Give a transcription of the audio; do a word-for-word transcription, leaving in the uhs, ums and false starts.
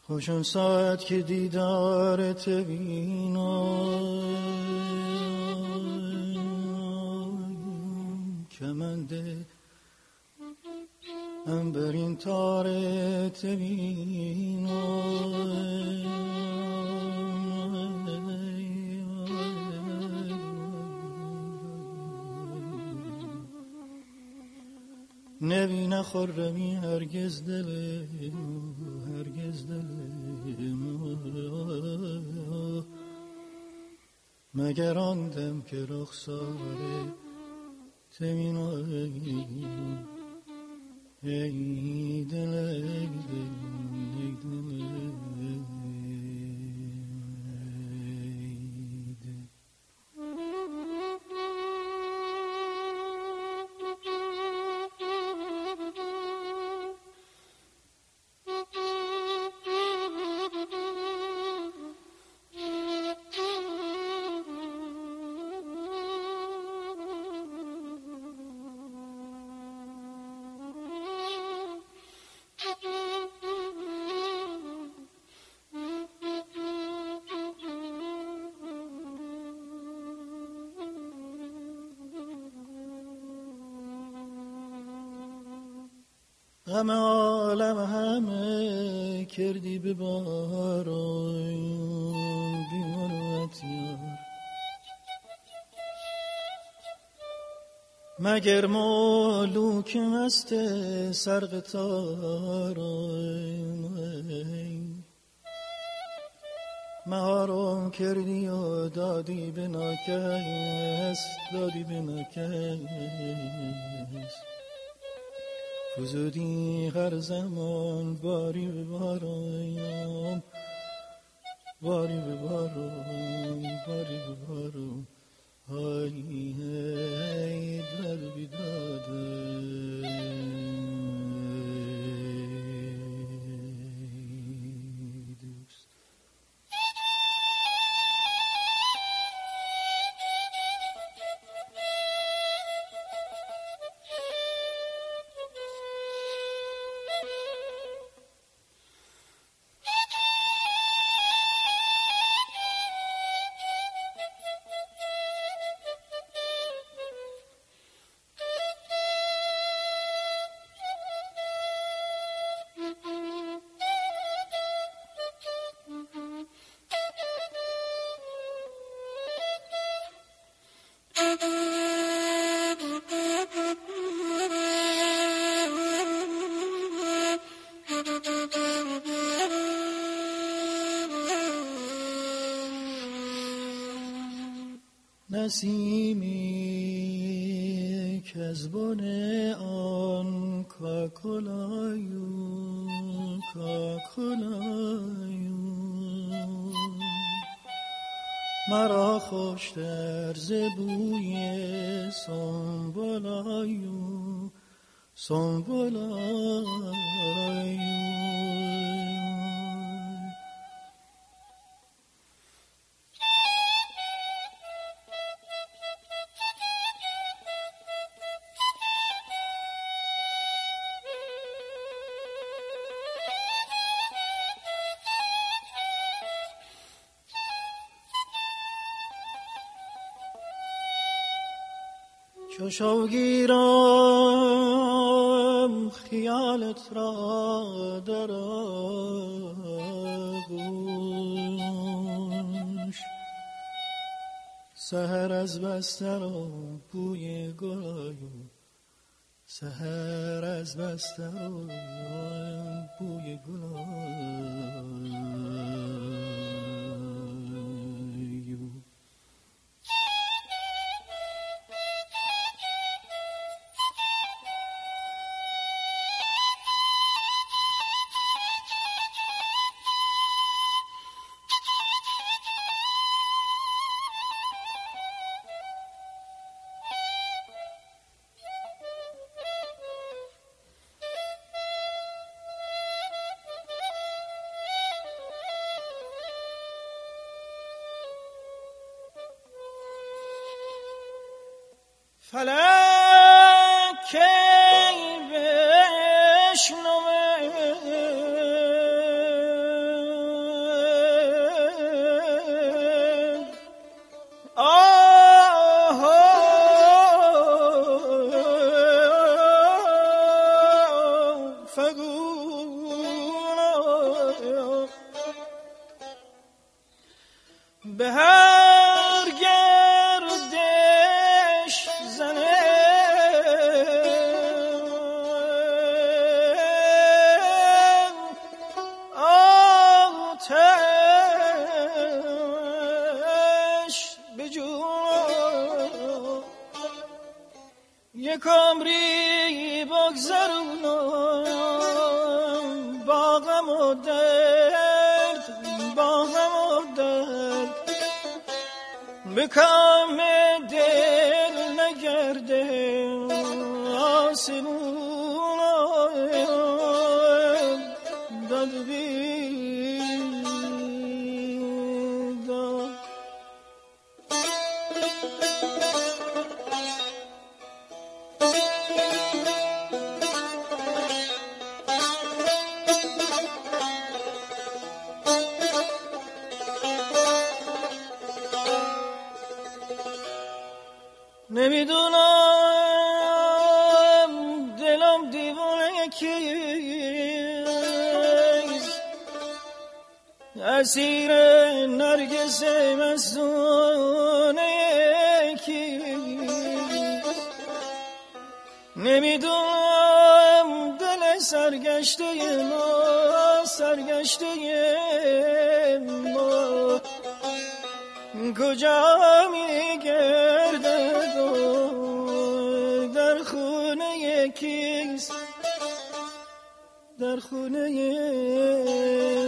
خوشون ساعت که دیدارت بینم، کمنده انبرین تارت بینم. نبینه خرمی هرگز دل هرگز دل مگر آن دم که رخساره تبینم. ای دل ای دل ای دل غم عالم همه کردی به باران بی مروت یار، مگر ملوک مست سرقطاران مهارم کردی و دادی به ناکس دادی به ناکس. فزودی هر زمان باری به بارم باری به بارم باری به بارم. های ای دل بیداده نسیمی که از بن آن کاکلایو کاکلایو مرا خوشتر ز بوی سنبلایو سنبلایو. چو شوگیرم خیالت را در آغوش، سحر از بستر و بوی گلایو سحر از بستر و بوی گلایو. فلک کی بشنوه یک عمری بگذرونم با غم و درد، با غم و درد، به کام دل نگرده آسمون داد بیداد. نمیدونم دلم دیوانه کیست، اسیر نرگس مستونه کیست. نمیدونم دل سرگشته ما، سرگشته ما کجا میگردد و در خونه کیست، در خونه